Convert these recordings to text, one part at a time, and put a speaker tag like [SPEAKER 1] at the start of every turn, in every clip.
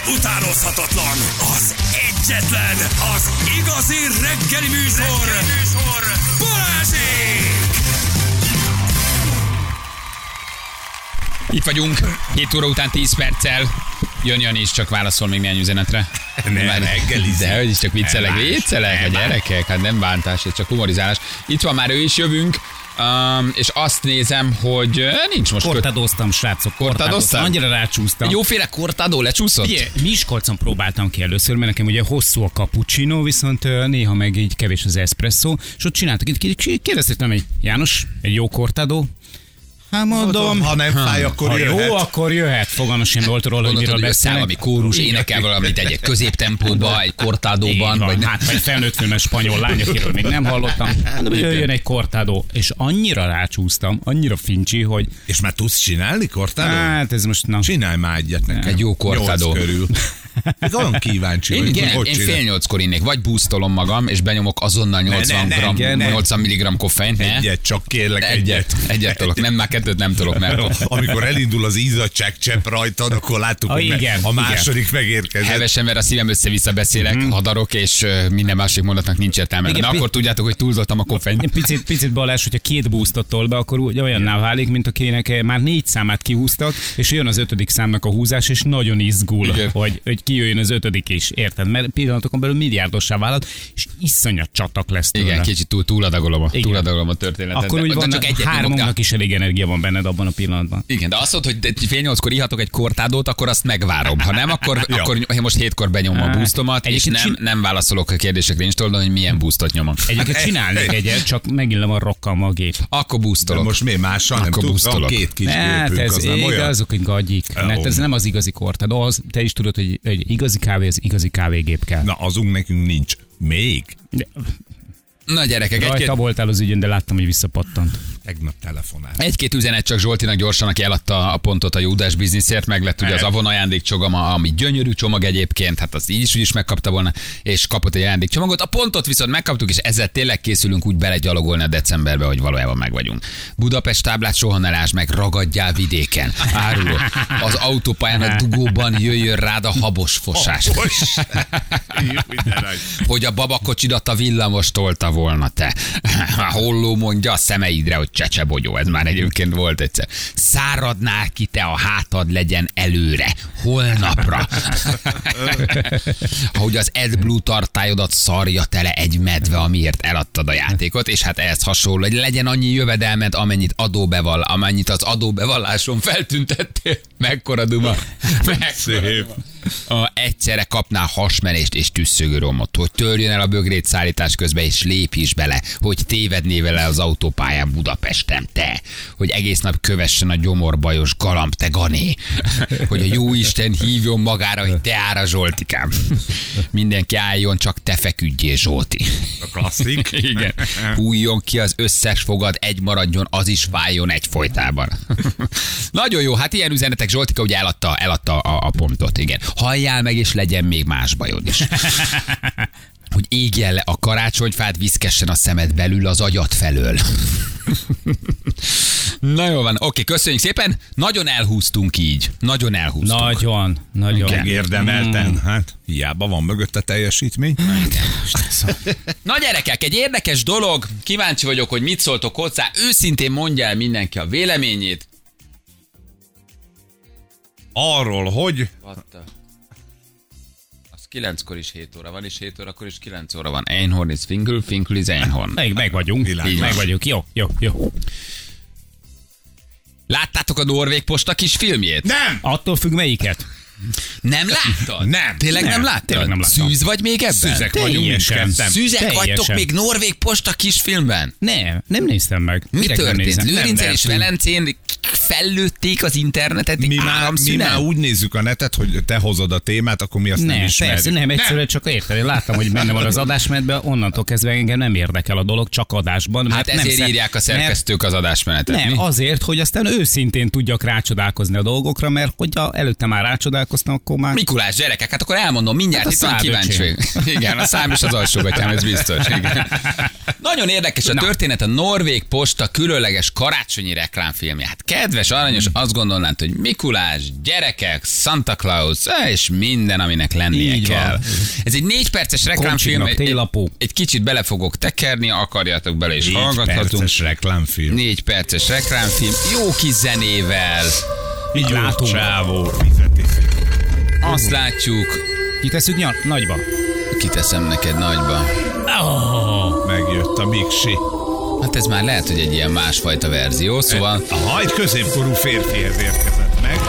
[SPEAKER 1] utánozhatatlan, az egyetlen, az igazi reggeli műsor, Balázsék!
[SPEAKER 2] Itt vagyunk, 7 óra után 10 perccel. Jön Jani is, csak válaszol még néhány üzenetre.
[SPEAKER 3] Nem reggelizik.
[SPEAKER 2] De hogy is csak viccelek a gyerekek, hát nem bántás, ez csak humorizálás. Itt van már ő is, jövünk. És azt nézem, hogy nincs most...
[SPEAKER 4] Kortadoztam, srácok, kortadoztam. Annyira rácsúsztam.
[SPEAKER 2] Egy jóféle kortadó lecsúszott?
[SPEAKER 4] Ugye, Miskolcon próbáltam ki először, mert nekem ugye hosszú a cappuccino, viszont néha meg így kevés az espresso, és ott csináltak, kérdeztem, hogy János, egy jó kortadó? Hát mondom,
[SPEAKER 3] ha nem fáj, akkor
[SPEAKER 4] ha
[SPEAKER 3] jöhet.
[SPEAKER 4] jó, akkor jöhet. Fogalmas sem volt róla, hogy miről beszélnek.
[SPEAKER 2] Valami kórus, énekel valamit egy középtempóba, egy kortádóban.
[SPEAKER 4] Vagy hát egy felnőtt filmes spanyol lány, akiről még nem hallottam. Jöjjön egy kortádó. És annyira rácsúsztam, annyira fincsi, hogy...
[SPEAKER 3] És már tudsz csinálni kortádó?
[SPEAKER 4] Hát ez most... Na.
[SPEAKER 3] Csinálj már egyet nekem.
[SPEAKER 2] Egy jó kortádó.
[SPEAKER 3] 8 körül. Olyan kíváncsi vagy,
[SPEAKER 2] Én fél 8-kor innék, vagy boostolom magam, és benyomok azonnal 80 mg koffeint.
[SPEAKER 3] Egyet, csak kérlek
[SPEAKER 2] Egyet tolok, nem, már kettőt nem tolok, mert...
[SPEAKER 3] Amikor elindul az izzadság csepp rajtad, akkor láttuk, hogy
[SPEAKER 4] igen,
[SPEAKER 3] a második megérkezett.
[SPEAKER 2] Hevesen, mert a szívem össze-vissza beszélek, hadarok, és minden másik mondatnak nincs értelme. De akkor tudjátok, hogy túlzottam a koffeint.
[SPEAKER 4] Picit Balázs, hogyha 2 boostot tol be, akkor olyanná válik, mint akinek már 4 számát kihúztak, és jön az 5. számnak a húzás, és nagyon izgul, hogy kijöjjön az 5. is, érted? Mert pillanatokon belül milliárdossá vállalt, és iszonyat csatak lesz tőle.
[SPEAKER 2] Igen, kicsit túladagolom a történetet.
[SPEAKER 4] Akkor úgy van, hármunknak is elég energia van benned abban a pillanatban.
[SPEAKER 2] Igen, de azt mondod, hogy fél 8-kor ihatok egy kortádót, akkor azt megvárom. Ha nem, akkor én most 7-kor benyomom a boostomat, és nem válaszolok a kérdésekre installon, hogy milyen boostot nyomom.
[SPEAKER 4] Egyébként csinálnék egyet, csak megint le van rokkam a gép.
[SPEAKER 2] Akkor boostolok.
[SPEAKER 3] Most miért mással nem tudsz? Van 2 kis gépünk, az nem olyan?
[SPEAKER 4] Azok egy gagyik. Ez nem az igazi kortádó, az, te is tudod, hogy egy igazi kávé, az igazi kávégép kell.
[SPEAKER 3] Na, azunk nekünk nincs. Még?
[SPEAKER 2] Na gyerekek,
[SPEAKER 4] rajta voltál az ügyön, de láttam, hogy visszapattant.
[SPEAKER 3] Tegnap telefonál.
[SPEAKER 2] Egy-két üzenet csak Zsoltinak gyorsan, aki eladta a pontot a Júdás bizniszért, meg lett ugye az Avon ajándékcsomag, ami gyönyörű csomag egyébként, hát az így is megkapta volna, és kapott egy ajándékcsomagot. A pontot viszont megkaptuk, és ezzel tényleg készülünk úgy belegyalogolni a decemberbe, hogy valójában meg vagyunk. Budapest táblát soha ne lásd meg, ragadjál vidéken. Áruló. Az autópályán a dugóban jöjjön rád a habos fosás. Hogy a babakocsidat a villamos tolta volna te. A holló mondja a szemeidre, hogy csecsebogyó, ez már egyébként volt egyszer. Száradnál ki te, a hátad legyen előre, holnapra. Ahogy az AdBlue tartályodat szarja tele egy medve, amiért eladtad a játékot, és hát ehhez hasonló, hogy legyen annyi jövedelmed, amennyit az adóbevalláson feltüntettél. Mekkora duma.
[SPEAKER 3] Szép.
[SPEAKER 2] Egyszerre kapnál hasmenést és tüsszögöromot, hogy törjön el a bögrét szállítás közben, és lépj is bele, hogy tévednél vele az autópályán Budapesten, te, hogy egész nap kövessen a gyomorbajos galamb, te gané, hogy a jóisten hívjon magára, hogy te ára Zsoltikám. Mindenki álljon, csak te feküdjél, Zsolti.
[SPEAKER 3] A klasszik.
[SPEAKER 2] Igen. Hújjon ki az összes fogad, egy maradjon, az is fájjon egyfolytában. Nagyon jó, hát ilyen üzenetek, Zsoltika ugye eladta a pontot, igen. Halljál meg, és legyen még más bajod is. Hogy égjen le a karácsonyfát, viszkessen a szemed belül az agyat felől. Na jó van, oké, köszönjük szépen. Nagyon elhúztunk így. Nagyon.
[SPEAKER 3] Megérdemelten. Hát, hiába van mögötte teljesítmény.
[SPEAKER 2] Na gyerekek, egy érdekes dolog. Kíváncsi vagyok, hogy mit szóltok hozzá. Őszintén mondja el mindenki a véleményét.
[SPEAKER 3] Arról, hogy...
[SPEAKER 2] Az 9-kor is 7 óra van, és 7 órakor is 9 óra van. Einhorn is Finkel is Einhorn.
[SPEAKER 4] Meg vagyunk. Meg vagyunk. Jó. Láttátok a Norvég Posta kis filmjét?
[SPEAKER 3] Nem!
[SPEAKER 4] Attól függ melyiket.
[SPEAKER 2] Nem láttad?
[SPEAKER 3] Nem.
[SPEAKER 2] Tényleg nem láttad? Szűz vagy még ebben?
[SPEAKER 3] Szűzek vagyunk.
[SPEAKER 2] Szűzek vagytok még Norvég Posta kisfilmben?
[SPEAKER 4] Nem néztem meg.
[SPEAKER 2] Mi történt? Lőrincen
[SPEAKER 3] Nem.
[SPEAKER 2] és Velencén fellőtték az internetet egy
[SPEAKER 3] Mi
[SPEAKER 2] áramszünet?
[SPEAKER 3] már úgy nézzük a netet, hogy te hozod a témát, akkor mi azt nem ismerjük.
[SPEAKER 4] Persze, nem, egyszerűen csak érted. Én láttam, hogy benne van az adásmenetben, onnantól kezdve engem nem érdekel a dolog, csak adásban.
[SPEAKER 2] Hát ezért írják a szerkesztők az adásmenetet.
[SPEAKER 4] Nem, azért, hogy aztán őszintén tudjak rácsodálkozni a dolgokra, mert hogyha előtte már rácsodálkoztam, akkor már...
[SPEAKER 2] Mikulás, gyerekek, hát akkor elmondom, mindjárt
[SPEAKER 4] Hát
[SPEAKER 2] itt van kíváncsi. Igen, a szám és az alsógatyám, ez biztos. Igen. Nagyon érdekes a történet, a Norvég Posta különleges karácsonyi reklámfilmje. Hát kedves kedves aranyos, azt gondolnád, hogy Mikulás, gyerekek, Santa Claus, és minden, aminek lennie
[SPEAKER 4] Így
[SPEAKER 2] kell.
[SPEAKER 4] van.
[SPEAKER 2] Ez egy 4 perces reklámfilm,
[SPEAKER 4] Komcsiknak télapó.
[SPEAKER 2] egy kicsit bele fogok tekerni, akarjátok bele is
[SPEAKER 3] 4
[SPEAKER 2] hallgathatunk.
[SPEAKER 3] perces reklámfilm.
[SPEAKER 2] 4 perces reklámfilm, jó kis zenével.
[SPEAKER 4] Így látunk.
[SPEAKER 3] Csávó fizeti.
[SPEAKER 2] Azt látjuk,
[SPEAKER 4] Kitesszük nagyba.
[SPEAKER 2] kiteszem neked nagyba.
[SPEAKER 3] Megjött a Miksi.
[SPEAKER 2] Hát ez már lehet, hogy egy ilyen másfajta verzió, szóval
[SPEAKER 3] Egy középkorú férfihez érkezett meg.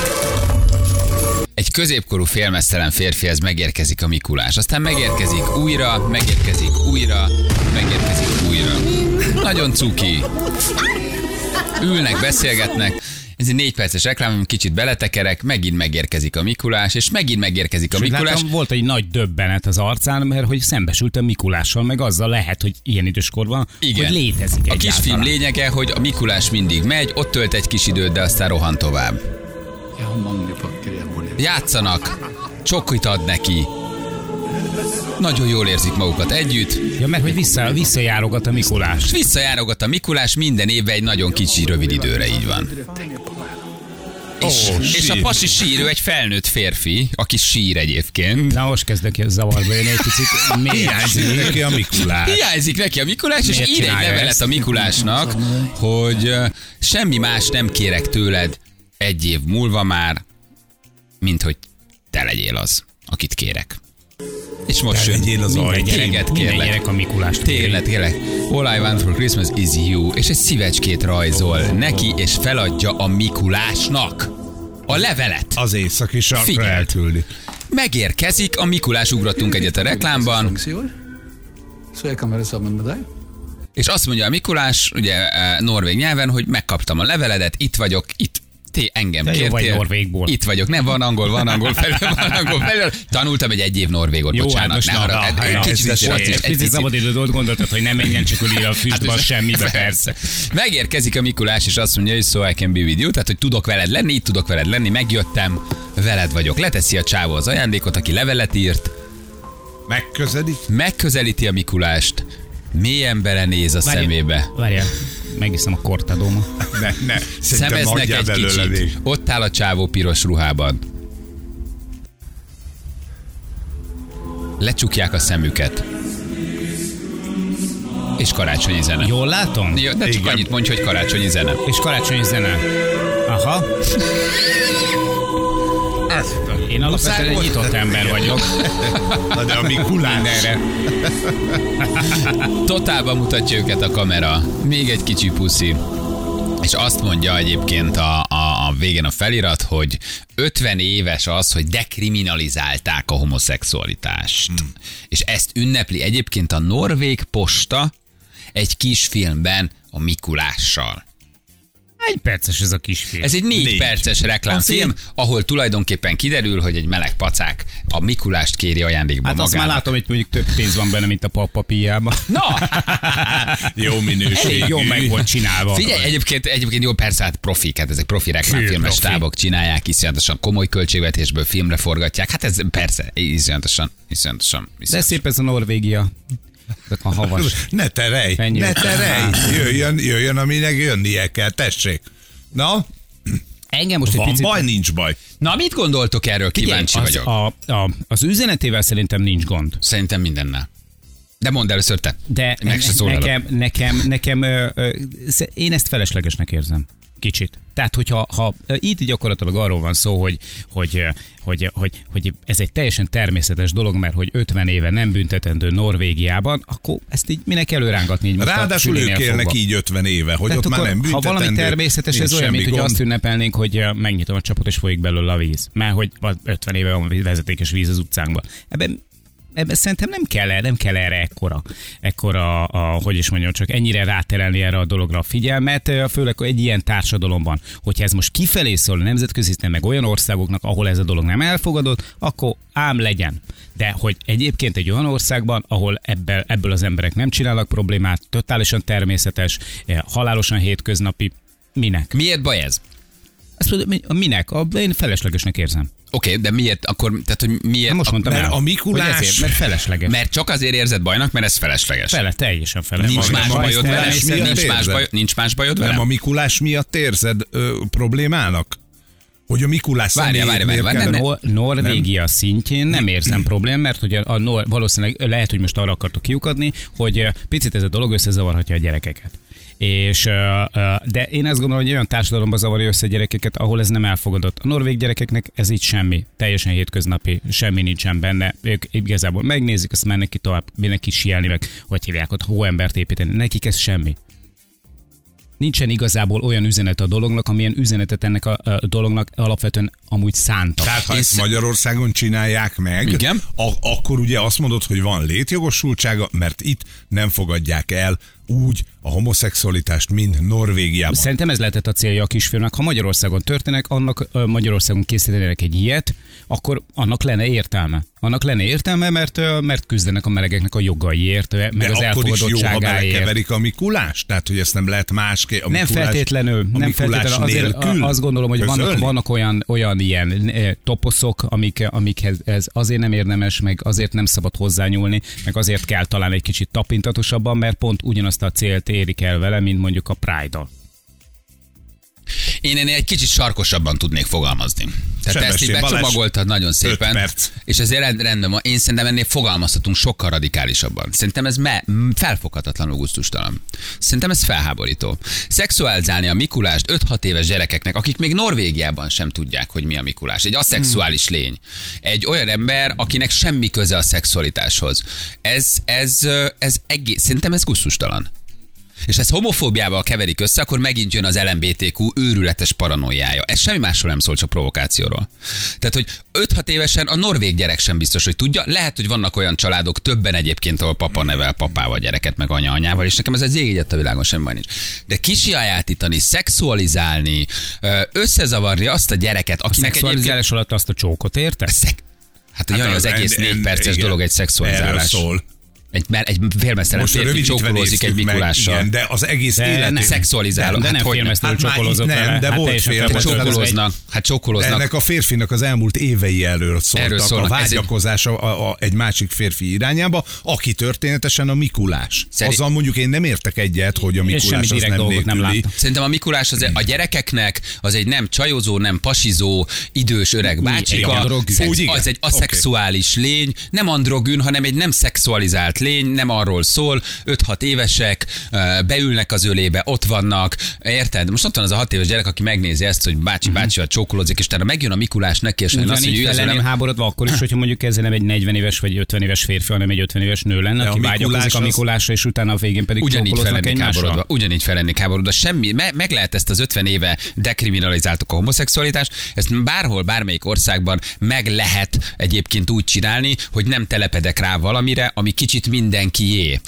[SPEAKER 2] egy középkorú félmeztelen férfihez megérkezik a Mikulás. Aztán megérkezik újra, megérkezik újra, megérkezik újra. Nagyon cuki. Ülnek, beszélgetnek. Ez egy 4 perces reklám, kicsit beletekerek, megint megérkezik a Mikulás, és megint megérkezik a Mikulás.
[SPEAKER 4] Láttam, volt egy nagy döbbenet az arcán, mert hogy szembesültem Mikulással, meg azzal lehet, hogy ilyen időskorban,
[SPEAKER 2] Igen.
[SPEAKER 4] hogy létezik
[SPEAKER 2] A kisfilm
[SPEAKER 4] egyáltalán.
[SPEAKER 2] lényege, hogy a Mikulás mindig megy, ott tölt egy kis időt, de aztán rohan tovább. Játszanak, csokit ad neki. Nagyon jól érzik magukat együtt.
[SPEAKER 4] Ja, mert hogy visszajárogat a Mikulás.
[SPEAKER 2] És visszajárogat a Mikulás minden évben egy nagyon kicsi, rövid időre, így van. És a pasi sír, ő egy felnőtt férfi, aki sír egyébként.
[SPEAKER 4] Na, most kezdek zavarba jönni egy picit.
[SPEAKER 3] Hiányzik neki a Mikulás.
[SPEAKER 2] Hiányzik neki a Mikulás, és
[SPEAKER 4] Miért
[SPEAKER 2] ír egy
[SPEAKER 4] csinálja
[SPEAKER 2] levelet
[SPEAKER 4] ezt?
[SPEAKER 2] a Mikulásnak, hogy semmi más nem kérek tőled egy év múlva már, mint hogy te legyél az, akit kérek. És most
[SPEAKER 3] Te legyél az
[SPEAKER 2] minden
[SPEAKER 3] ajtó.
[SPEAKER 2] téged
[SPEAKER 4] Minden
[SPEAKER 2] kérlek.
[SPEAKER 4] gyerek a Mikulást
[SPEAKER 2] Tényleg, tényleg. All I want for Christmas is you. És egy szívecskét rajzol neki, és feladja a Mikulásnak a levelet.
[SPEAKER 3] Az északi sarkra
[SPEAKER 2] Figyeld.
[SPEAKER 3] elküldi.
[SPEAKER 2] Megérkezik, a Mikulás, ugrottunk egyet a reklámban,
[SPEAKER 5] Så jag kan vara sammen med dig.
[SPEAKER 2] és azt mondja a Mikulás, ugye norvég nyelven, hogy megkaptam a leveledet, itt vagyok, itt engem
[SPEAKER 4] De jó
[SPEAKER 2] kértél.
[SPEAKER 4] vagy norvégból.
[SPEAKER 2] Itt vagyok. Nem, van angol felül. Tanultam egy év norvégot,
[SPEAKER 4] Jó,
[SPEAKER 2] bocsánat.
[SPEAKER 4] hát most
[SPEAKER 2] ne
[SPEAKER 4] na,
[SPEAKER 2] haragudj.
[SPEAKER 4] na,
[SPEAKER 2] Egy
[SPEAKER 4] na,
[SPEAKER 2] kicsit
[SPEAKER 4] ez
[SPEAKER 2] is,
[SPEAKER 4] egy
[SPEAKER 2] egy
[SPEAKER 4] picit szabad időt gondoltad, hogy nem menjen csak ül a füstbe, az semmibe, persze.
[SPEAKER 2] Megérkezik a Mikulás, és azt mondja, hogy so I can be with you, tehát hogy tudok veled lenni, itt tudok veled lenni, megjöttem, veled vagyok. Leteszi a csávó az ajándékot, aki levelet írt, megközelíti a Mikulást, mélyen belenéz a szemébe.
[SPEAKER 4] Várjál, megiszem a kortadómat.
[SPEAKER 3] Ne. Szerintem
[SPEAKER 2] Szemeznek
[SPEAKER 3] hagyjál
[SPEAKER 2] egy
[SPEAKER 3] belőle
[SPEAKER 2] kicsit.
[SPEAKER 3] még.
[SPEAKER 2] Ott áll a csávó piros ruhában. Lecsukják a szemüket. És karácsonyi zene.
[SPEAKER 4] Jól látom?
[SPEAKER 2] Jó, de csak
[SPEAKER 3] Igen.
[SPEAKER 2] annyit mondj, hogy karácsonyi zene.
[SPEAKER 4] És karácsonyi zene. Aha. Én alapvetően egy nyitott ember vagyok.
[SPEAKER 3] Na de a Mikulás.
[SPEAKER 4] Mindenre.
[SPEAKER 2] Totálban mutatja őket a kamera. Még egy kicsi puszi. És azt mondja egyébként a végén a felirat, hogy 50 éves az, hogy dekriminalizálták a homoszexualitást. És ezt ünnepli egyébként a norvég posta egy kisfilmben a Mikulással.
[SPEAKER 4] Egy perces ez a kisfilm.
[SPEAKER 2] Ez egy 4 perces reklámfilm, ahol tulajdonképpen kiderül, hogy egy meleg pacák a Mikulást kéri ajándékba
[SPEAKER 4] Hát azt már
[SPEAKER 2] magának.
[SPEAKER 4] látom, hogy mondjuk több pénz van benne, mint a papapíjában.
[SPEAKER 2] Na,
[SPEAKER 3] Jó minőség.
[SPEAKER 4] Elég jó meg volt csinálva.
[SPEAKER 2] figyelj, egyébként jó, persze, hát profik, hát ezek profi reklámfilmes
[SPEAKER 4] Profi.
[SPEAKER 2] stábok csinálják, iszonyatosan komoly költségvetésből filmre forgatják. Hát ez persze, iszonyatosan.
[SPEAKER 4] De szép ez a Norvégia. Ezek a havas.
[SPEAKER 3] Ne terelj,
[SPEAKER 4] Fenyő.
[SPEAKER 3] ne terelj. Jöjjön, aminek jönnie kell, tessék. Na,
[SPEAKER 4] Engem most egy
[SPEAKER 3] van
[SPEAKER 4] picit...
[SPEAKER 3] baj, nincs baj.
[SPEAKER 2] Na, mit gondoltok erről? Kíváncsi vagyok.
[SPEAKER 4] Az üzenetével szerintem nincs gond.
[SPEAKER 2] Szerintem mindennel. De mondd először te.
[SPEAKER 4] De
[SPEAKER 2] Meg se szólalok.
[SPEAKER 4] nekem én ezt feleslegesnek érzem. Kicsit. Tehát, hogyha itt gyakorlatilag arról van szó, hogy ez egy teljesen természetes dolog, mert hogy 50 éve nem büntetendő Norvégiában, akkor ezt így minek előrángatni? Így most a
[SPEAKER 3] Ráadásul ők
[SPEAKER 4] szülénél
[SPEAKER 3] élnek
[SPEAKER 4] fogva.
[SPEAKER 3] így 50 éve, hogy
[SPEAKER 4] Tehát
[SPEAKER 3] ott már
[SPEAKER 4] akkor,
[SPEAKER 3] nem
[SPEAKER 4] ha
[SPEAKER 3] büntetendő.
[SPEAKER 4] valami természetes, ez
[SPEAKER 3] nincs
[SPEAKER 4] olyan, mint
[SPEAKER 3] semmi
[SPEAKER 4] hogy
[SPEAKER 3] gond.
[SPEAKER 4] azt ünnepelnénk, hogy megnyitom a csapot és folyik belőle a víz. Mert hogy 50 éve van vezetékes víz az utcánkban. Ebben szerintem nem kell erre ekkora hogy is mondjam, csak ennyire ráterelni erre a dologra a figyelmet, főleg egy ilyen társadalomban. Hogyha ez most kifelé szól a nemzetközi szinten, meg olyan országoknak, ahol ez a dolog nem elfogadott, akkor ám legyen. De hogy egyébként egy olyan országban, ahol ebből az emberek nem csinálnak problémát, totálisan természetes, halálosan hétköznapi, minek?
[SPEAKER 2] Miért baj ez?
[SPEAKER 4] Azt mondom, minek? Én feleslegesnek érzem.
[SPEAKER 2] Oké, de miért akkor, tehát hogy miért?
[SPEAKER 4] Most mondtam
[SPEAKER 3] mert
[SPEAKER 4] el,
[SPEAKER 3] a Mikulás-
[SPEAKER 4] hogy ezért, mert felesleges.
[SPEAKER 2] Mert csak azért érzed bajnak, mert ez felesleges.
[SPEAKER 4] Teljesen felesleges.
[SPEAKER 2] Nincs más
[SPEAKER 3] Ma-
[SPEAKER 2] bajod
[SPEAKER 3] ma-
[SPEAKER 2] vele?
[SPEAKER 3] ezt miatt
[SPEAKER 2] Nincs más bajod vele?
[SPEAKER 3] Nem a Mikulás miatt érzed problémának? Hogy a Mikulás
[SPEAKER 2] Várjál,
[SPEAKER 3] személyét
[SPEAKER 2] várjál,
[SPEAKER 3] miért
[SPEAKER 2] várjál,
[SPEAKER 3] kell-
[SPEAKER 2] nem.
[SPEAKER 4] Norvégia szintjén nem érzem problémát, mert hogy valószínűleg lehet, hogy most arra akartok kiukadni, hogy picit ez a dolog összezavarhatja a gyerekeket. És, de én azt gondolom, hogy olyan társadalomban zavarja össze a gyerekeket, ahol ez nem elfogadott. A norvég gyerekeknek ez így semmi, teljesen hétköznapi, semmi nincsen benne. Ők igazából megnézik, azt mennek ki tovább, mennek ki sielni, meg hogy hívják ott, hóembert építeni. Nekik ez semmi. Nincsen igazából olyan üzenet a dolognak, amilyen üzenetet ennek a dolognak alapvetően amúgy szántak.
[SPEAKER 3] Tehát ha ezt Magyarországon csinálják meg,
[SPEAKER 2] Igen.
[SPEAKER 3] akkor ugye azt mondod, hogy van létjogosultsága, mert itt nem fogadják el úgy a homoszexualitást, mint Norvégiában.
[SPEAKER 4] Szerintem ez lehetett a célja a kisfilmnek. Ha Magyarországon történnek, annak Magyarországon készítenének egy ilyet, akkor annak lenne értelme. Annak lenne értelme, mert küzdenek a melegeknek a jogaiért, meg
[SPEAKER 3] De
[SPEAKER 4] az
[SPEAKER 3] akkor is jó, ha
[SPEAKER 4] elfogadottságáért.
[SPEAKER 3] belekeverik a Mikulás? Tehát, hogy ezt nem lehet másképp.
[SPEAKER 4] Nem feltétlenül, nem feltétlenül. Azért azt gondolom, hogy vannak olyan ilyen toposzok, amikhez azért nem érdemes, meg azért nem szabad hozzányúlni, meg azért kell talán egy kicsit tapintatosabban, mert pont ugyanazt a célt érik el vele, mint mondjuk a Pride-dal.
[SPEAKER 2] Én ennél egy kicsit sarkosabban tudnék fogalmazni. Tehát ezt így becsomagoltad nagyon szépen.
[SPEAKER 3] 5 perc.
[SPEAKER 2] És ezért rendben van. Én szerintem ennél fogalmazhatunk sokkal radikálisabban. Szerintem ez felfoghatatlanul gusztustalan. Szerintem ez felháborító. Szexualizálni a Mikulást 5-6 éves gyerekeknek, akik még Norvégiában sem tudják, hogy mi a Mikulás. Egy aszexuális lény. Egy olyan ember, akinek semmi köze a szexualitáshoz. Ez egész, szerintem ez gusztustalan. És ez homofóbiával keverik össze, akkor megint jön az LMBTQ őrületes paranoiája. Ez semmi másról nem szól, csak provokációról. Tehát, hogy 5-6 évesen a norvég gyerek sem biztos, hogy tudja. Lehet, hogy vannak olyan családok, többen egyébként, ahol papa nevel papával gyereket, meg anya anyával, és nekem ez egy égegyet a világon, semmi baj nincs. De kisajátítani, szexualizálni, összezavarni azt a gyereket, akinek
[SPEAKER 4] Szexualizálás alatt azt a csókot, érted?
[SPEAKER 2] Hát jaj, az egész 4 perces dolog egy szexualizálás.
[SPEAKER 3] Erről szól.
[SPEAKER 2] Egy félmeztelen férfi csókolózik egy Mikulással.
[SPEAKER 3] Igen, de az egész élet.
[SPEAKER 2] Szexualizálom.
[SPEAKER 4] De nem félmeztelenül csókolózott vele.
[SPEAKER 3] Nem, de volt
[SPEAKER 2] félmeztelenül. Hát csókoloznak.
[SPEAKER 3] Ennek a férfinak az elmúlt évei erről szóltak. A
[SPEAKER 2] Ez
[SPEAKER 3] vágyakozása egy másik férfi irányába, aki történetesen a Mikulás. Azzal mondjuk én nem értek egyet, hogy a Mikulás az nem nélküli.
[SPEAKER 2] Szerintem a Mikulás a gyerekeknek az egy nem csajozó, nem pasizó, idős öreg bácsika. Az egy aszexuális lény, nem androgyn, hanem egy nem szexualizált lény, nem arról szól, 5-6 évesek, beülnek az ölébe, ott vannak, érted? Most ott van az a 6 éves gyerek, aki megnézi ezt, hogy bácsival csókolózik, és utána megjön a Mikulás neki, és azt
[SPEAKER 4] így fel lenném háborodva akkor is, hogyha mondjuk ez nem egy 40 éves vagy 50 éves férfi, hanem egy 50 éves nő lenne, aki vágyakozik a Mikulásra, és utána a végén pedig csókoloznak egymásra.
[SPEAKER 2] Ugyanígy fel lennék háborodva. Semmi, meg lehet ezt az 50 éve dekriminalizáltuk a homoszexualitást, ezt bárhol, bármelyik országban meg lehet egyébként úgy csinálni, hogy nem telepedek rá valamire, ami kicsit mindenkié.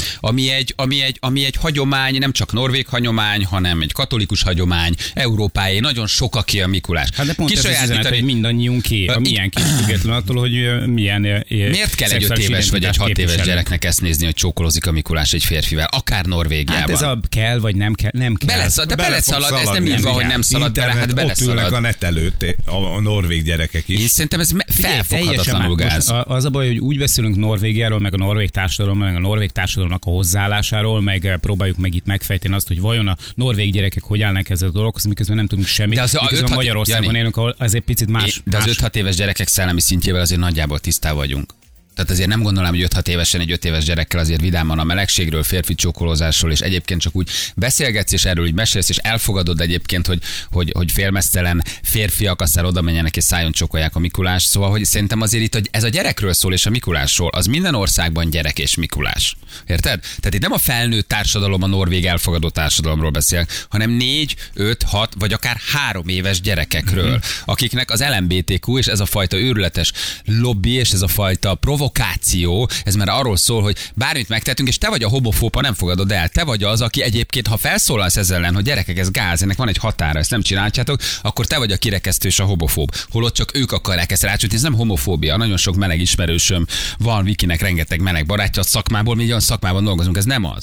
[SPEAKER 2] Ami egy hagyomány, nem csak norvég hagyomány, hanem egy katolikus hagyomány, Európáé, nagyon sokaki a Mikulás.
[SPEAKER 4] Hát de pont ez az üzenet, hogy mindannyiunké, a milyen kis független attól, hogy milyen
[SPEAKER 2] miért kell egy 5 éves vagy egy 6 éves gyereknek ezt nézni, hogy csókolózik a Mikulás egy férfivel, akár Norvégiában?
[SPEAKER 4] Hát ez a kell, vagy nem kell.
[SPEAKER 2] De beleszalad, ez nem így van, hogy nem szalad bele, hát beleszalad.
[SPEAKER 3] Ott ülnek a net előtt a norvég gyerekek is.
[SPEAKER 2] Én szerintem ez felfoghatatlanul gáz.
[SPEAKER 4] Az a baj, hogy úgy beszélünk Norvégiáról, meg a norvég társadalomról, meg a norvég társadalomnak a hozzáállásáról, meg próbáljuk meg itt megfejteni azt, hogy vajon a norvég gyerekek hogy állnak ezzel a dologhoz, miközben nem tudunk semmit. De miközben Magyarországon élünk, ahol azért picit más.
[SPEAKER 2] De az 5-6 éves gyerekek szellemi szintjével azért nagyjából tisztában vagyunk. Tehát azért nem gondolom, hogy 5-6 évesen egy 5 éves gyerekkel azért vidáman a melegségről, férfi csókolózásról, és egyébként csak úgy beszélgetsz, és erről úgy mesélsz, és elfogadod egyébként, hogy félmeztelen férfiak aztán oda menjenek és szájon csókolják a Mikulás. Szóval, hogy szerintem azért itt ez a gyerekről szól, és a Mikulásról, az minden országban gyerek és Mikulás. Érted? Tehát itt nem a felnőtt társadalom, a norvég elfogadó társadalomról beszél, hanem 4, 5, 6 vagy akár 3 éves gyerekekről, akiknek az LMBTQ és ez a fajta őrületes lobby és ez a fajta provokáció, ez már arról szól, hogy bármit megtettünk, és te vagy a homofóba, nem fogadod el. Te vagy az, aki egyébként, ha felszólalsz ezzel ellen, hogy gyerekek, ez gáz, ennek van egy határa, ezt nem csináljátok, akkor te vagy a kirekesztő és a homofób. Holott csak ők akarják ezt rácsútni, ez nem homofóbia. Nagyon sok meleg ismerősöm van, Vikinek rengeteg meleg barátja a szakmából, mi olyan szakmában dolgozunk, ez nem az.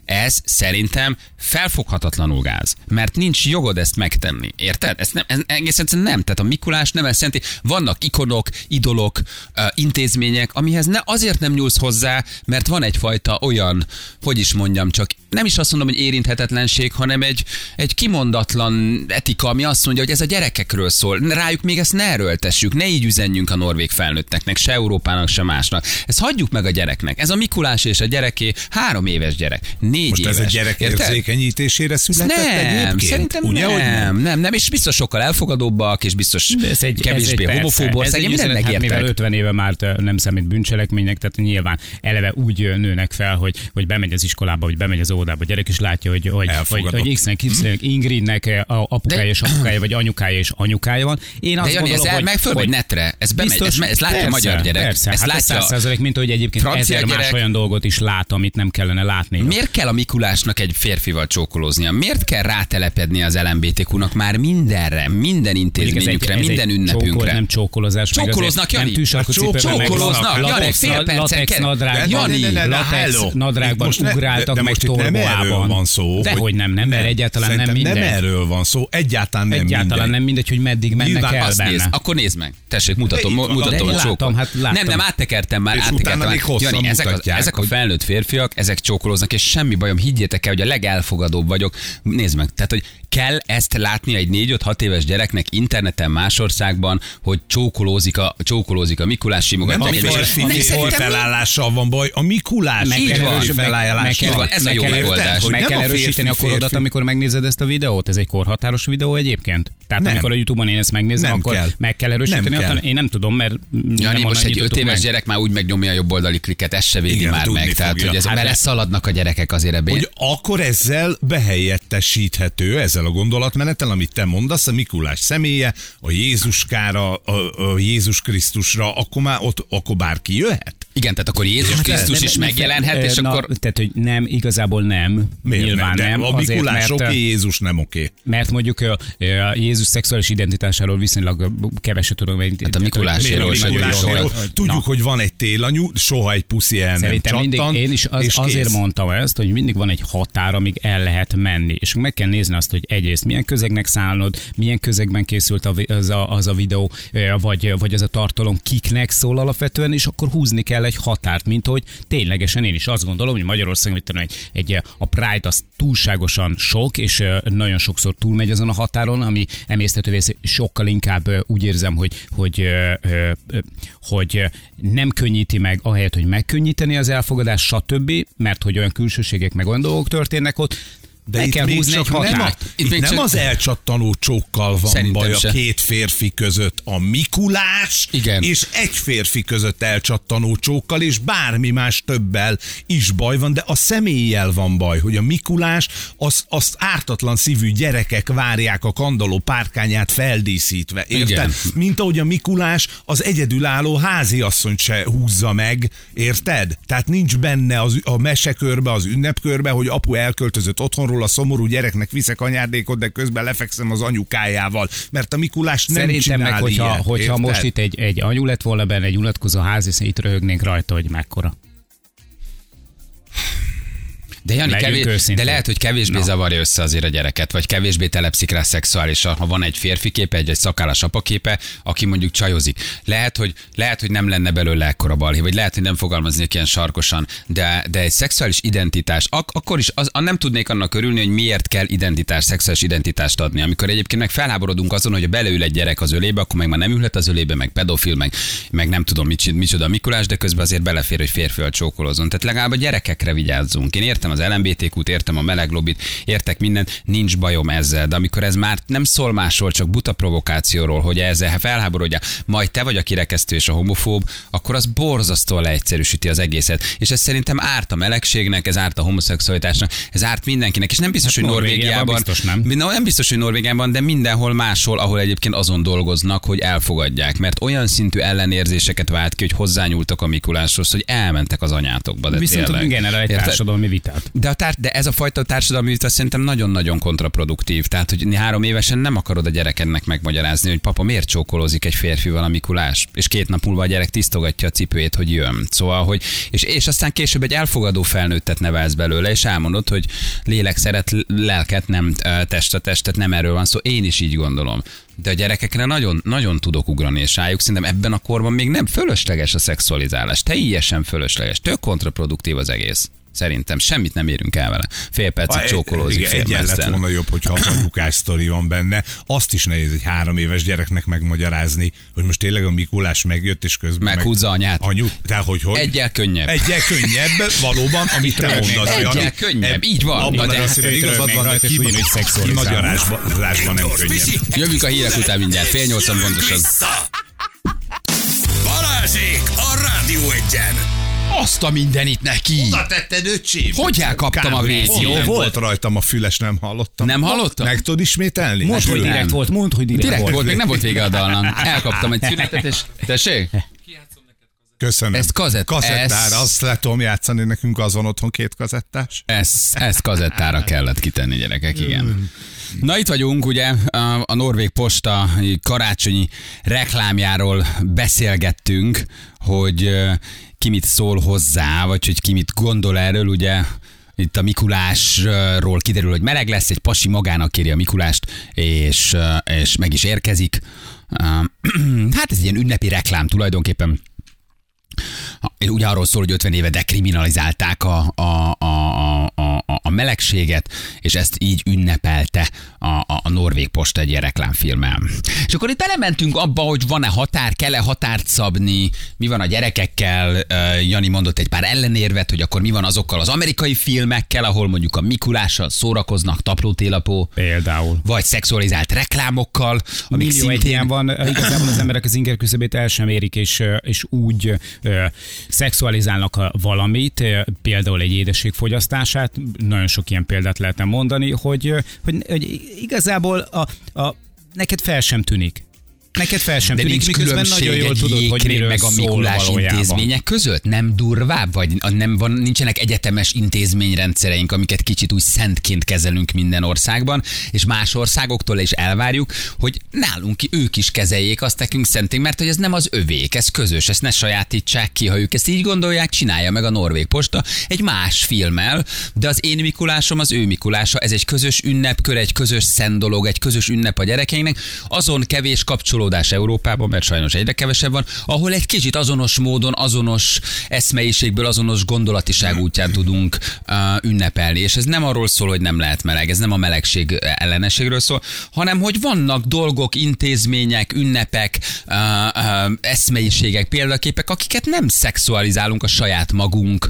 [SPEAKER 2] ez szerintem felfoghatatlanul gáz. Mert nincs jogod ezt megtenni. Érted? Ez egész egyszerűen nem. Tehát a Mikulás nem ezt jelenti. Vannak ikonok, idolok, intézmények, amihez azért nem nyúlsz hozzá, mert van egyfajta olyan, hogy is mondjam, csak nem is azt mondom, hogy érinthetetlenség, hanem egy kimondatlan etika, ami azt mondja, hogy ez a gyerekekről szól. Rájuk még ezt ne erőltessük, ne így üzenjünk a norvég felnőtteknek, se Európának, se másnak. Ezt hagyjuk meg a gyereknek. Ez a Mikulás és a gyereké 3 éves gyerek, 4
[SPEAKER 3] most
[SPEAKER 2] éves.
[SPEAKER 3] Ez a gyerek érzékenyítésére született egyébként?
[SPEAKER 2] Szerintem
[SPEAKER 3] ugye,
[SPEAKER 2] nem, és biztos sokkal elfogadóbbak, és biztos kevésbé homofób ország. Én mindent megértek.
[SPEAKER 4] Mivel 50 éve már nem számít bűncselekménynek, tehát nyilván eleve úgy nőnek fel, hogy bemegy az iskolába, hogy bemegy az óvodába a gyerek, és látja, hogy X-nek, Ingridnek apukája és apukája, vagy anyukája és anyukája van. Én azt gondolom,
[SPEAKER 2] ez meg föl, hogy netre, ez bemegy, ez látja a magyar gyerek.
[SPEAKER 4] Persze,
[SPEAKER 2] ezt
[SPEAKER 4] látja 100%, mint hogy egyébként ezer más olyan dolgot is lát, amit nem kellene látni.
[SPEAKER 2] Miért kell a Mikulásnak egy férfival csókolóznia? Miért kell rátelepedni az LMBTQ-nak már mindenre, minden intézményükre, minden ünnepünkre?
[SPEAKER 4] Nem csókolozás.
[SPEAKER 2] Csókoloznak, Jani? Csókoloznak, Jani, fél percen kell.
[SPEAKER 4] Latex nadrágban ugráltak meg torbóában.
[SPEAKER 3] Van szó.
[SPEAKER 4] Dehogy nem, mert egyáltalán nem mindegy.
[SPEAKER 3] Nem erről van szó, egyáltalán nem mindegy,
[SPEAKER 4] hogy meddig mennek el benne.
[SPEAKER 2] Akkor nézd meg. Tessék, mutatom a csókot. Nem, áttekertem már. Jani, ezek a felnőtt férfiak, ezek csókolóznak, és semmi bajom, higgyétek el, hogy a legelfogadóbb vagyok. Nézd meg, tehát, hogy kell ezt látni egy 4-5-6 éves gyereknek interneten más országban, hogy csókolózik a Mikulás simogat.
[SPEAKER 3] Nem a férfi felállással van baj, a Mikulás felállással van.
[SPEAKER 2] Ez a jó megoldás.
[SPEAKER 4] Meg kell erősíteni a korodat, amikor megnézed ezt a videót. Ez egy korhatáros videó egyébként? Tehát amikor a YouTube-on én ezt megnézem, akkor meg kell erősíteni. Én nem tudom, mert
[SPEAKER 2] Jani, most egy 5 éves gyerek már úgy megnyomja a jobboldali klikket, ez se védi már meg. Tehát, hogy beleszaladnak a gyerekek azért ebben.
[SPEAKER 3] Hogy akkor ezzel behelyettesíthető, ezzel a gondolatmenettel, amit te mondasz, a Mikulás személye, a Jézuskára, a Jézus Krisztusra, akkor bárki jöhet?
[SPEAKER 2] Igen, tehát akkor Jézus Krisztus is megjelenhet, és akkor...
[SPEAKER 4] Tehát, hogy nem, igazából nem. Nyilván nem.
[SPEAKER 3] A Mikulás oké, Jézus nem oké.
[SPEAKER 4] Mert mondjuk a Jézus szexuális identitásáról viszonylag keveset tudok.
[SPEAKER 2] Hát a Mikulásról is.
[SPEAKER 3] Tudjuk, hogy van egy télanyu, soha egy puszi el nem csattan.
[SPEAKER 4] Én is azért mondtam ezt, hogy mindig van egy határ, amíg el lehet menni. És meg kell nézni azt, hogy egyrészt milyen közegnek szállnod, milyen közegben készült az a videó, vagy az a tartalom, kiknek szól alapvetően, és akkor húzni kell egy határt, mint hogy ténylegesen én is azt gondolom, hogy Magyarországon a Pride az túlságosan sok, és nagyon sokszor túlmegy azon a határon, ami emészthetővé sokkal inkább úgy érzem, hogy nem könnyíti meg, ahelyett, hogy megkönnyíteni az elfogadás, stb., mert hogy olyan külsőségek meg olyan dolgok történnek ott,
[SPEAKER 3] de itt kell húzni egy határt. Nem az elcsattanó csókkal van szerintem baj a két férfi között. A Mikulás és egy férfi között elcsattanó csókkal, és bármi más többel is baj van, de a személlyel van baj, hogy a Mikulás azt ártatlan szívű gyerekek várják a kandalló párkányát feldíszítve. Érted? Mint ahogy a Mikulás az egyedülálló háziasszonyt se húzza meg. Érted? Tehát nincs benne a mesekörbe, az ünnepkörbe, hogy apu elköltözött otthonról, a szomorú gyereknek viszek anyárdékot, de közben lefekszem az anyukájával, mert a Mikulás nem
[SPEAKER 4] szerintem
[SPEAKER 3] csinál
[SPEAKER 4] meg,
[SPEAKER 3] ilyet.
[SPEAKER 4] hogyha most itt egy anyu lett volna benne, egy unatkozó ház, és itt röhögnénk rajta, hogy mekkora.
[SPEAKER 2] De Jani, de lehet, hogy kevésbé zavarja össze azért a gyereket, vagy kevésbé telepszik rá szexuálisan, ha van egy férfi képe, egy szakállas apa képe, aki mondjuk csajozik. Lehet, hogy nem lenne belőle ekkora balhé, vagy lehet, hogy nem fogalmaznék ilyen sarkosan, de egy szexuális identitás, akkor is nem tudnék annak örülni, hogy miért kell szexuális identitást adni. Amikor egyébként meg felháborodunk azon, hogy beleül egy gyerek az ölébe, akkor meg már nem ülhet az ölébe, meg pedofil, meg nem tudom micsoda a Mikulás, de közben azért belefér, hogy férfival csókolózzon. Tehát legalább a gyerekekre vigyázzunk. Én értem az LMBTQ-t, értem a meleg lobbit, értek mindent, nincs bajom ezzel, de amikor ez már nem szól másról, csak buta provokációról, hogy ezzel felháborodják, majd te vagy a kirekesztő és a homofób, akkor az borzasztóan leegyszerűsíti az egészet. És ez szerintem árt a melegségnek, ez árt a homoszexualitásnak, ez árt mindenkinek, és nem biztos, hogy Norvégiában, nem biztos, hogy Norvégiában, de mindenhol máshol, ahol egyébként azon dolgoznak, hogy elfogadják, mert olyan szintű ellenérzéseket vált ki, hogy hozzányúltak a Mikuláshoz, hogy elmentek az anyátokba. De
[SPEAKER 4] viszont generál egy társadalmi vitát. miatt.
[SPEAKER 2] De ez a fajta társadalmi vita szerintem nagyon-nagyon kontraproduktív. Tehát, hogy 3 évesen nem akarod a gyerekednek megmagyarázni, hogy papa miért csókolózik egy férfival a Mikulás, és 2 nap múlva a gyerek tisztogatja a cipőjét, hogy jön. Szóval, hogy és aztán később egy elfogadó felnőttet nevelsz belőle, és elmondod, hogy lélek szeret lelket, nem test a testet, nem erről van szó. Én is így gondolom. De a gyerekekre nagyon, nagyon tudok ugrani, és rájuk szerintem ebben a korban még nem fölösleges a szexualizálás. Teljesen fölösleges. Tök kontraproduktív az egész. Szerintem semmit nem érünk el vele. Fél percig csókolózik.
[SPEAKER 3] Egyen lett volna jobb, hogyha anyukás sztori van benne. Azt is nehéz egy 3 éves gyereknek megmagyarázni, hogy most tényleg a Mikulás megjött, és közben
[SPEAKER 2] meghúzza anyát.
[SPEAKER 3] Tehát, hogy?
[SPEAKER 2] Egyel könnyebb.
[SPEAKER 3] Egyel könnyebb, valóban, amit te mondasz.
[SPEAKER 2] Egyel könnyebb, így van.
[SPEAKER 3] Abban igazad van, hogy magyarázásban nem könnyebb.
[SPEAKER 2] Jövünk a hírek után mindjárt, 7:30 pontosan.
[SPEAKER 1] Balázsék a Rádió Egyen.
[SPEAKER 2] Azt a mindenit neki!
[SPEAKER 3] Oda tetted, öcsém!
[SPEAKER 2] Hogy elkaptam a végén?
[SPEAKER 3] Jó volt rajtam a füles, nem hallottam.
[SPEAKER 2] Nem hallottam?
[SPEAKER 3] Meg tudod ismételni?
[SPEAKER 4] Mondd, hogy direkt volt.
[SPEAKER 2] Direkt volt, még nem volt vége a dalnak. Elkaptam egy szünetet, és tessék?
[SPEAKER 3] Köszönöm.
[SPEAKER 2] Ez
[SPEAKER 3] kazettára, azt le tudom játszani, nekünk az van otthon 2 kazettás.
[SPEAKER 2] Ezt kazettára kellett kitenni, gyerekek, igen. Na itt vagyunk, ugye, a Norvég Posta karácsonyi reklámjáról beszélgettünk, hogy ki mit szól hozzá, vagy hogy ki mit gondol erről, ugye itt a Mikulásról kiderül, hogy meleg lesz, egy pasi magának kéri a Mikulást, és meg is érkezik. Hát ez egy ilyen ünnepi reklám tulajdonképpen. Ugye arról szól, hogy 50 éve dekriminalizálták a melegséget, és ezt így ünnepelte a Norvég Posta egy ilyen reklámfilmmel. És akkor itt belementünk abba, hogy van-e határ, kell-e határt szabni, mi van a gyerekekkel, Jani mondott egy pár ellenérvet, hogy akkor mi van azokkal az amerikai filmekkel, ahol mondjuk a Mikulással szórakoznak, taplótélapó.
[SPEAKER 4] Például.
[SPEAKER 2] Vagy szexualizált reklámokkal, amik szintén...
[SPEAKER 4] ilyen van, igazából az emberek az inger küszöbét el sem érik, és úgy szexualizálnak valamit, például egy édességfogyasztását, nagyon sok ilyen példát lehetne mondani, hogy igazából neked fel sem tűnik. Neked fel sem
[SPEAKER 2] de
[SPEAKER 4] tűnik, miközben nagyon jól tudod, hogy miről
[SPEAKER 2] meg a Mikulás intézmények között? Nem durvább? Vagy nincsenek egyetemes intézményrendszereink, amiket kicsit úgy szentként kezelünk minden országban, és más országoktól is elvárjuk, hogy nálunk ők is kezeljék azt nekünk szentén, mert hogy ez nem az övék, ez közös, ezt ne sajátítsák ki, ha ők ezt így gondolják, csinálja meg a Norvég Posta egy más filmmel, de az én Mikulásom az ő Mikulása, ez egy közös ünnepkör, egy közös szent dolog, egy közös ünnep a gyerekeinknek, azon kevés kapcsolódás Európában, mert sajnos egyre kevesebb van, ahol egy kicsit azonos módon, azonos eszmeiségből, azonos gondolatiság útján tudunk ünnepelni. És ez nem arról szól, hogy nem lehet meleg, ez nem a melegség ellenességről szól, hanem hogy vannak dolgok, intézmények, ünnepek, eszmeiségek, példaképek, akiket nem szexualizálunk a saját magunk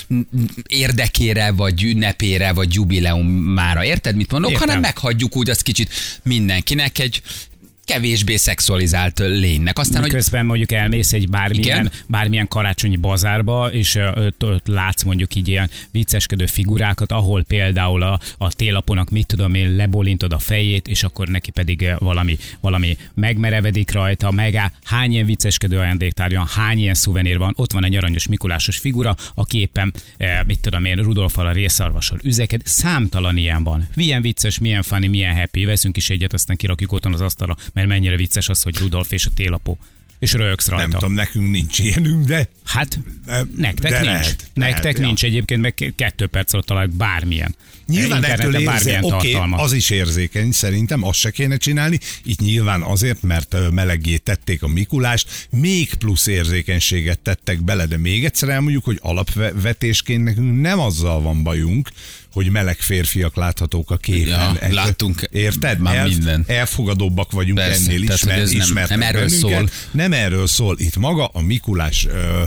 [SPEAKER 2] érdekére, vagy ünnepére, vagy jubileumára. Érted, mit mondok?
[SPEAKER 4] Értem.
[SPEAKER 2] Hanem meghagyjuk úgy azt kicsit mindenkinek egy kevésbé szexualizált lénynek. Aztán,
[SPEAKER 4] közben mondjuk elmész egy bármilyen karácsonyi bazárba, és ott látsz mondjuk így ilyen vicceskedő figurákat, ahol például a télaponak mit tudom én, lebolintod a fejét, és akkor neki pedig valami megmerevedik rajta, meg hány ilyen vicceskedő ajándéktárgyan, hány ilyen szuvenír van, ott van egy aranyos mikulásos figura, aki éppen, mit tudom én, Rudolffal a részarvassal üzeked, számtalan ilyen van. Milyen vicces, milyen funny, milyen happy, veszünk is egyet, aztán kirakjuk otthon az asztalra, mert mennyire vicces az, hogy Rudolf és a télapó. És röhögsz rajta.
[SPEAKER 3] Nem tudom, nekünk nincs ilyenünk, de...
[SPEAKER 4] Hát, nektek nincs. Nektek nincs egyébként, meg 2 perc alatt találjuk bármilyen.
[SPEAKER 3] Nyilván ettől
[SPEAKER 4] tartalmat.
[SPEAKER 3] Az is érzékeny, szerintem azt se kéne csinálni. Itt nyilván azért, mert meleggé tették a Mikulást, még plusz érzékenységet tettek bele, de még egyszer elmondjuk, hogy alapvetésként nekünk nem azzal van bajunk, hogy meleg férfiak láthatók a képen.
[SPEAKER 2] Ja, láttunk.
[SPEAKER 3] Érted?
[SPEAKER 2] Már minden.
[SPEAKER 3] Elfogadóbbak vagyunk
[SPEAKER 2] persze,
[SPEAKER 3] ennél ismert.
[SPEAKER 2] Nem erről szól.
[SPEAKER 3] Nem erről szól. Itt maga a Mikulás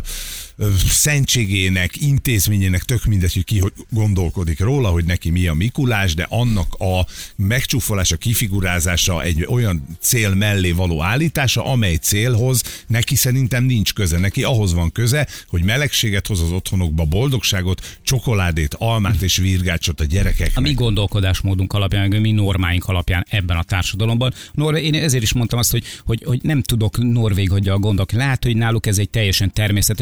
[SPEAKER 3] szentségének, intézményének tök mindegy, hogy ki gondolkodik róla, hogy neki mi a Mikulás, de annak a megcsúfolása, kifigurázása egy olyan cél mellé való állítása, amely célhoz neki szerintem nincs köze. Neki ahhoz van köze, hogy melegséget hoz az otthonokba, boldogságot, csokoládét, almát és virgácsot a gyerekeknek.
[SPEAKER 4] A mi gondolkodásmódunk alapján, a mi normáink alapján ebben a társadalomban. Én ezért is mondtam azt, hogy nem tudok norvég, hogy a gondok. Lát, hogy náluk ez egy teljesen természetes elfogadás,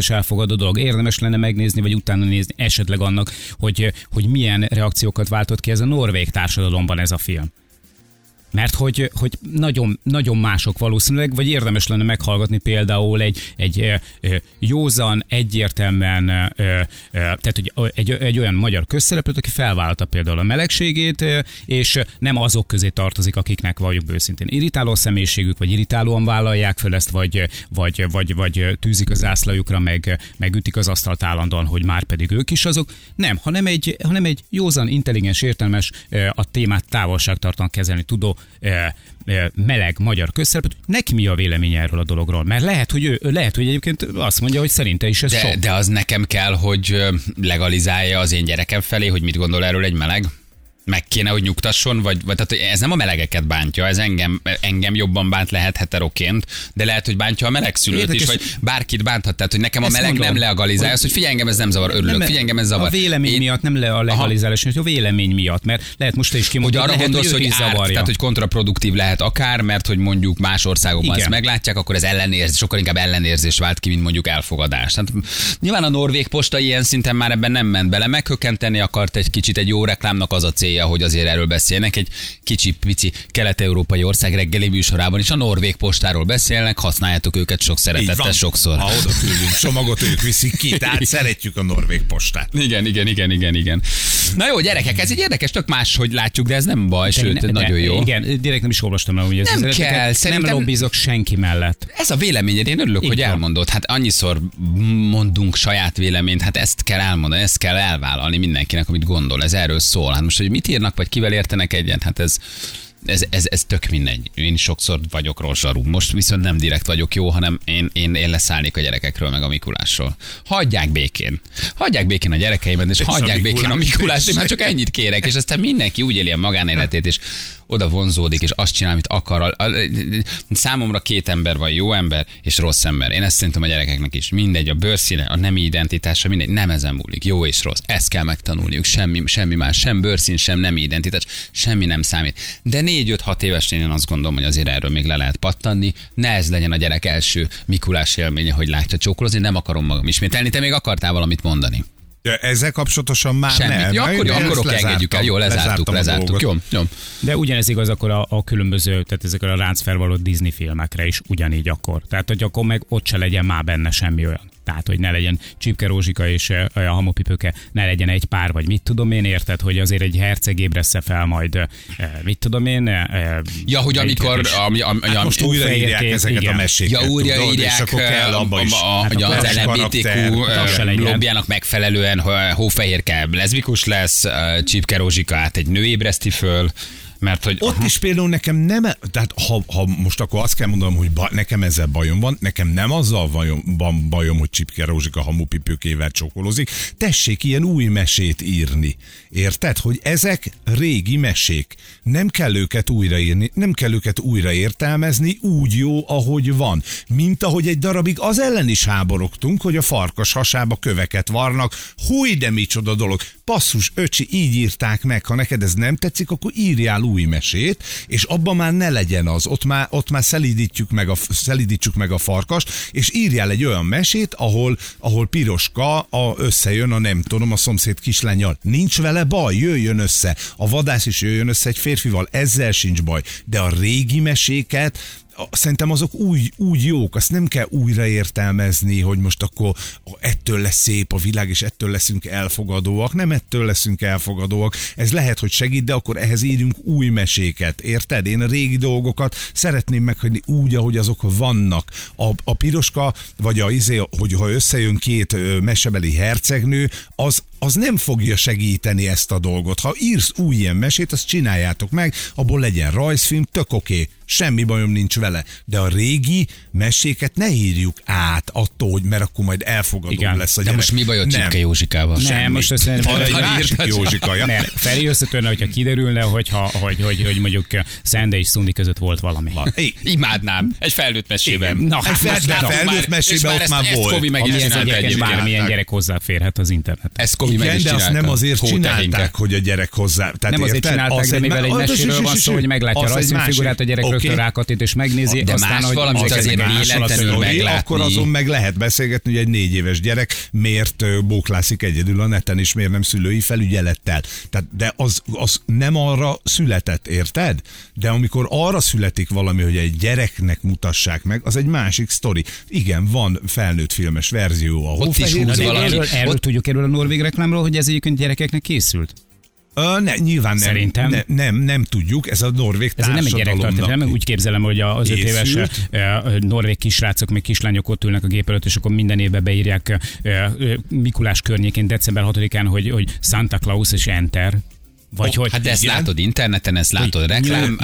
[SPEAKER 4] elfogadó dolog. Érdemes lenne megnézni, vagy utána nézni esetleg annak, hogy milyen reakciókat váltott ki ez a norvég társadalomban ez a film. Mert hogy nagyon, nagyon mások valószínűleg, vagy érdemes lenne meghallgatni például egy józan, egyértelműen, tehát egy olyan magyar közszereplőt, aki felvállalta például a melegségét, és nem azok közé tartozik, akiknek vagyok őszintén irritáló személyiségük, vagy irritálóan vállalják fel ezt, vagy tűzik az zászlajukra, meg ütik az asztalt állandóan, hogy már pedig ők is azok. Nem, hanem egy józan, intelligens, értelmes, a témát távolságtartóan kezelni tudó meleg magyar közszereplőt, neki mi a véleménye erről a dologról? Mert lehet, hogy egyébként azt mondja, hogy szerinte is ez sok.
[SPEAKER 2] De az nekem kell, hogy legalizálja az én gyerekem felé, hogy mit gondol erről egy meleg? Meg kéne, hogy nyugtasson, vagy tehát ez nem a melegeket bántja, ez engem jobban bánt lehet heteroként, de lehet, hogy bántja a meleg szülőt is, vagy bárkit bánthat, tehát hogy nekem a meleg mondom, nem legalizálja, azt, hogy figyelj, engem ez nem zavar, örülök, figyelj, engem ez zavar.
[SPEAKER 4] A vélemény miatt nem a legalizálás, hanem a vélemény miatt, mert lehet most te is kimondani,
[SPEAKER 2] hogy arra gondolsz, hogy zavarja. Tehát, hogy kontraproduktív lehet akár, mert hogy mondjuk más országokban ezt meglátják, akkor ez sokkal inkább ellenérzés vált ki, mint mondjuk elfogadás. Tehát nyilván a norvég posta ilyen szinten már ebben nem ment bele, meghökkenteni akart egy kicsit, egy jó reklámnak az a célja, hogy azért erről beszélnek. Egy kicsi-pici kelet-európai ország reggeli műsorában is a norvég postáról beszélnek, használjátok őket sok szeretettel sokszor.
[SPEAKER 3] Ha oda küldünk csomagot, ők viszik ki, tehát szeretjük a norvég postát.
[SPEAKER 2] Igen. Na jó, gyerekek, ez egy érdekes, tök más, hogy látjuk, de ez nem baj, sőt, nagyon jó.
[SPEAKER 4] Igen, direkt nem is olvastam el, hogy ez
[SPEAKER 2] nem kell,
[SPEAKER 4] nem lobbizok senki mellett.
[SPEAKER 2] Ez a véleményed, én örülök, hogy elmondod. Hát annyiszor mondunk saját véleményt, hát ezt kell elmondani, ezt kell elvállalni mindenkinek, amit gondol. Ez erről szól. Hát most, hogy mit írnak, vagy kivel értenek egyet, hát ez tök mindegy. Én sokszor vagyok rosszarú. Most viszont nem direkt vagyok jó, hanem én leszállnék a gyerekekről, meg a Mikulásról. Hagyják békén a gyerekeimet, és hagyják békén a Mikulást, én már csak ennyit kérek, és aztán mindenki úgy éli a magánéletét, és oda vonzódik, és azt csinál, amit akar. Számomra két ember van, jó ember és rossz ember. Én ezt szerintem a gyerekeknek is. Mindegy, a bőrszíne, a nemi identitása, mindegy, nem ezen múlik. Jó és rossz. Ezt kell megtanulniuk. Semmi más. Sem bőrszín, sem nemi identitás. Semmi nem számít. De 4-5-6 évesen én azt gondolom, hogy azért erről még le lehet pattanni. Ne ez legyen a gyerek első Mikulás élménye, hogy látja csókolózni. Nem akarom magam ismételni. Te még akartál valamit mondani?
[SPEAKER 3] Ja, ezzel kapcsolatosan már nem.
[SPEAKER 2] Ja, akkor engedjük el. Jó, lezártuk. Jó.
[SPEAKER 4] De ugyanez igaz akkor a különböző, tehát ezekre a ráncfelvaló Disney filmekre is ugyanígy akkor. Tehát, hogy akkor meg ott se legyen már benne semmi olyan. Tehát, hogy ne legyen Csipke Rózsika és a Hamupipőke, ne legyen egy pár, vagy mit tudom én, érted, hogy azért egy herceg ébressze fel majd, mit tudom én.
[SPEAKER 2] Ja, hogy amikor...
[SPEAKER 3] most újraírják ezeket a meséket.
[SPEAKER 2] Ja, újraírják, az LMBTQ lobbyának megfelelően Hófehérke leszbikus lesz, Csipke Rózsika át egy nő ébreszti föl, mert hogy...
[SPEAKER 3] Ott is például nekem nem, tehát ha most akkor azt kell mondanom, hogy nekem ezzel bajom van, nekem nem azzal van bajom, hogy Csipke Rózsika Hamupipőkével csókolózik. Tessék ilyen új mesét írni. Érted? Hogy ezek régi mesék. Nem kell őket újraírni, nem kell őket újraértelmezni, úgy jó, ahogy van. Mint ahogy egy darabig az ellen is háborogtunk, hogy a farkas hasába köveket varnak. Húj, de micsoda dolog. Basszus, öcsi, így írták meg. Ha neked ez nem tetszik, akkor írjál új mesét, és abban már ne legyen az. Ott már szelídítsük meg a farkast, és írjál egy olyan mesét, ahol Piroska összejön a szomszéd kislánnyal. Nincs vele baj, jöjjön össze. A vadász is jöjjön össze egy férfival, ezzel sincs baj. De a régi meséket szerintem azok úgy jók, azt nem kell újraértelmezni, hogy most akkor ettől lesz szép a világ, és ettől leszünk elfogadóak. Nem ettől leszünk elfogadóak. Ez lehet, hogy segít, de akkor ehhez írjunk új meséket. Érted? Én a régi dolgokat szeretném meghagyni úgy, ahogy azok vannak. A Piroska, vagy hogyha összejön két mesebeli hercegnő, az nem fogja segíteni ezt a dolgot. Ha írsz új ilyen mesét, azt csináljátok meg, abból legyen rajzfilm, tök oké. Semmi bajom nincs vele. De a régi meséket ne írjuk át attól, mert akkor majd elfogadó lesz a gyerek.
[SPEAKER 2] De most mi bajod Csipke Józsikával?
[SPEAKER 4] Nem, most azt
[SPEAKER 3] mondom, Józsika. Ja.
[SPEAKER 4] Feri összetörne, hogyha kiderülne, hogy mondjuk Szende és Szundi között volt valami.
[SPEAKER 2] Imádnám. Egy felnőtt mesében.
[SPEAKER 3] Na, egy felnőtt mesében ott már volt.
[SPEAKER 4] Bármilyen gyerek hozzáférhet az internet.
[SPEAKER 2] Ez Kovi
[SPEAKER 3] Igen, de azt nem azért csinálták, hogy a gyerek hozzá. Tehát
[SPEAKER 4] nem azért csinálták, de mivel egy meséről van szó, hogy meglátja a rajzfilmfigurát, a gyerek rögtön rákattint és megnézi,
[SPEAKER 2] de
[SPEAKER 4] aztán,
[SPEAKER 2] más valamit azért véletlenül meglátni.
[SPEAKER 3] Akkor azon meg lehet beszélgetni, hogy egy 4 éves gyerek miért bóklászik egyedül a neten, és miért nem szülői felügyelettel. Tehát, de az nem arra született, érted? De amikor arra születik valami, hogy egy gyereknek mutassák meg, az egy másik sztori. Igen, van felnőtt filmes verzió a Hófehér.
[SPEAKER 4] Erről tudjuk erről a norvég reklámról, hogy ez egyébként gyerekeknek készült?
[SPEAKER 3] Nyilván nem.
[SPEAKER 4] Szerintem.
[SPEAKER 3] Nem tudjuk, ez a norvég társadalomnak.
[SPEAKER 4] Ez nem egy gyerektörténet, úgy képzelem, hogy az 5 éves norvég kisrácok, meg kislányok ott ülnek a gép előtt, és akkor minden évben beírják Mikulás környékén, december 6-án, hogy Santa Claus és Enter. Vagy hogy,
[SPEAKER 2] hát de ezt látod interneten, ezt látod reklám,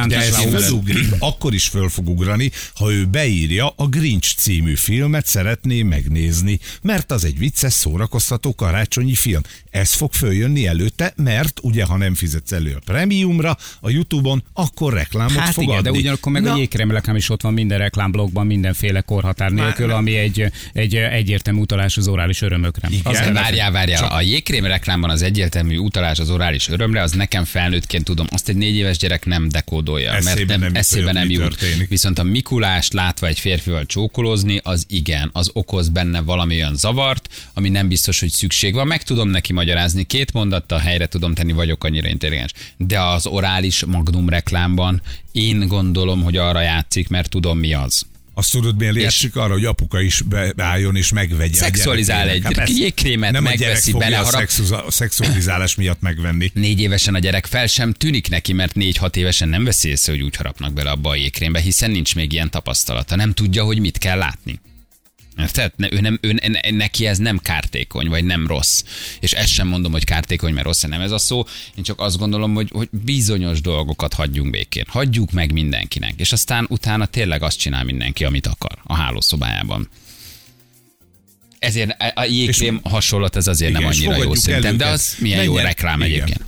[SPEAKER 3] akkor is föl fog ugrani, ha ő beírja a Grinch című filmet, szeretné megnézni, mert az egy vicces, szórakoztató karácsonyi film. Ez fog följönni előtte, mert ugye, ha nem fizetsz elő a prémiumra a YouTube-on, akkor reklámot fog
[SPEAKER 4] igen,
[SPEAKER 3] adni.
[SPEAKER 4] De ugyanakkor meg a jégkrém reklám is ott van minden reklámblogban, mindenféle korhatár nélkül, ami egy egyértelmű utalás az orális örömökre.
[SPEAKER 2] Várjál, a jégkrém reklámban az egyértelmű utalás az orális örömre, az nekem felnőttként tudom, azt egy 4 éves gyerek nem dekódolja, mert eszébe nem jut. Viszont a Mikulást látva egy férfival csókolózni, az igen, az okoz benne valami olyan zavart, ami nem biztos, hogy szükség van. Meg tudom neki magyarázni, 2 mondattal helyre tudom tenni, vagyok annyira intelligens. De az orális Magnum reklámban én gondolom, hogy arra játszik, mert tudom mi az.
[SPEAKER 3] Azt tudod, miért játszik arra, hogy apuka is beálljon és megvegye.
[SPEAKER 2] Szexualizál egy jégkrémet,
[SPEAKER 3] nem
[SPEAKER 2] megveszi,
[SPEAKER 3] beleharap. A szexualizálás miatt megvenni.
[SPEAKER 2] 4 évesen a gyerek fel sem tűnik neki, mert 4-6 évesen nem veszi észre, hogy úgy harapnak bele abba a jégkrémbe, hiszen nincs még ilyen tapasztalata. Nem tudja, hogy mit kell látni. Tehát neki ez nem kártékony, vagy nem rossz. És ezt sem mondom, hogy kártékony, mert rossz, nem ez a szó. Én csak azt gondolom, hogy bizonyos dolgokat hagyjunk békén. Hagyjuk meg mindenkinek. És aztán utána tényleg azt csinál mindenki, amit akar a hálószobájában. Ezért a jégkrém hasonlat ez azért nem annyira jó szerintem, de az milyen jó reklám egyébként.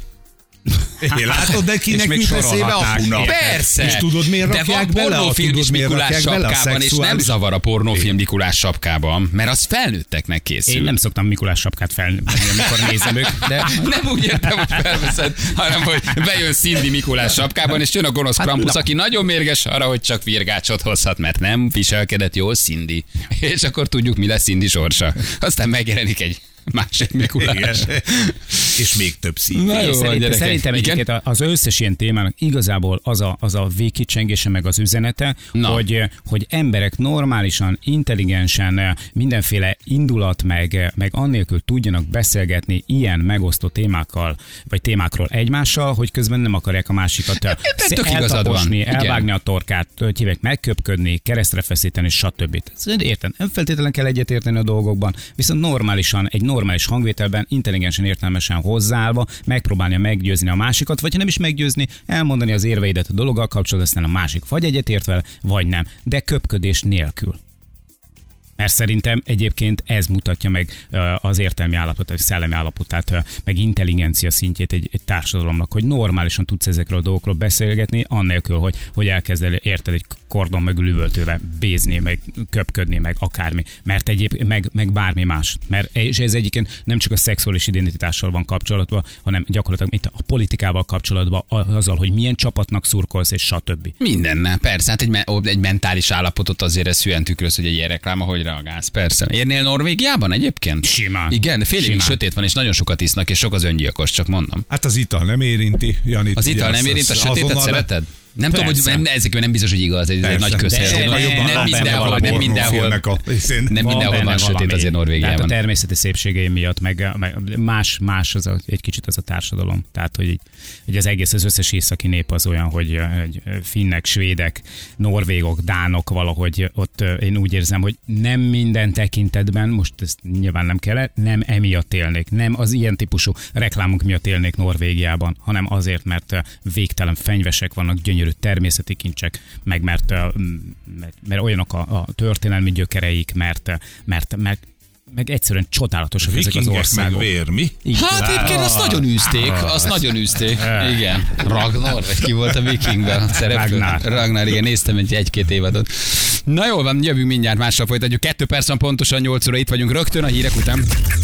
[SPEAKER 3] Látod, de kinek jut eszébe apunak?
[SPEAKER 2] Persze.
[SPEAKER 3] És tudod, miért rakják bele?
[SPEAKER 2] De van pornófilm is Mikulás sapkában, és nem zavar a pornófilm Mikulás sapkában, mert az felnőtteknek készül.
[SPEAKER 4] Én nem szoktam Mikulás sapkát felvenni, amikor nézem ők, de...
[SPEAKER 2] Nem úgy értem, hogy felveszed, hanem hogy bejön Cindy Mikulás sapkában, és jön a gonosz Krampus, aki nagyon mérges arra, hogy csak virgácsot hozhat, mert nem viselkedett jól Cindy. És akkor tudjuk, mi lesz Cindy sorsa. Aztán megjelenik egy másik Mikulás.
[SPEAKER 3] És még több szín.
[SPEAKER 4] Szerintem egyébként az összes ilyen témának igazából az a végkicsengése meg az üzenete, hogy emberek normálisan, intelligensen, mindenféle indulat meg annélkül tudjanak beszélgetni ilyen megosztó témákkal, vagy témákról egymással, hogy közben nem akarják a másikat eltaposni, elvágni a torkát, megköpködni, keresztre feszíteni, stb. Értem, nem feltétlenül kell egyetérteni a dolgokban, viszont normálisan, egy normális hangvételben, intelligensen, értelmesen hozzáállva megpróbálni meggyőzni a másikat, vagy ha nem is meggyőzni, elmondani az érveidet a dologgal kapcsolatban, aztán a másik vagy egyetért vele, vagy nem, de köpködés nélkül. Mert szerintem egyébként ez mutatja meg az értelmi állapotát, szellemi állapotát, meg intelligencia szintjét egy társadalomnak, hogy normálisan tudsz ezekről a dolgokról beszélgetni, annélkül, hogy elkezded érted egy kordon mögül üvöltővel bézni, meg köpködni, meg akármi, mert meg bármi más. És ez egyébként nem csak a szexuális identitással van kapcsolatban, hanem gyakorlatilag itt a politikával kapcsolatban, azzal, hogy milyen csapatnak szurkolsz, és stb.
[SPEAKER 2] Mindennel, persze. Hát egy mentális állapotot azért ez hülyen tükröz, hogy egy ilyen reklám, ahogy reagálsz, persze. Érnél Norvégiában egyébként?
[SPEAKER 4] Simán.
[SPEAKER 2] Igen, fél évig sötét van, és nagyon sokat isznak, és sok az öngyilkos, csak mondom.
[SPEAKER 3] Hát az ital nem érinti, Janit.
[SPEAKER 2] Az ital nem érinti, a sötétet szereted? Nem tudom, hogy ezek nem biztos, hogy igaz, ez egy nagy közhely. Nem mindenhol van sötét azért Norvégiában.
[SPEAKER 4] Tehát a természeti szépségei miatt, meg más egy kicsit az a társadalom. Tehát, hogy az egész, az összes északi nép az olyan, hogy finnek, svédek, norvégok, dánok valahogy ott én úgy érzem, hogy nem minden tekintetben, most ezt nyilván nem kell, nem emiatt élnék, nem az ilyen típusú reklámunk miatt élnék Norvégiában, hanem azért, mert végtelen fenyvesek vannak, gyönyörű természeti kincsek, meg mert olyanok a történelmi gyökereik, meg egyszerűen csodálatosak ezek az országok.
[SPEAKER 3] Meg vér, mi?
[SPEAKER 2] Hát egyébként azt nagyon űzték. Igen. Ragnar, vagy ki volt a Vikingben? Ragnar, igen, néztem egy-két évadot. Na jól van, jövünk mindjárt, mással folytatjuk. 2 perc van pontosan 8 óra, itt vagyunk rögtön a hírek után.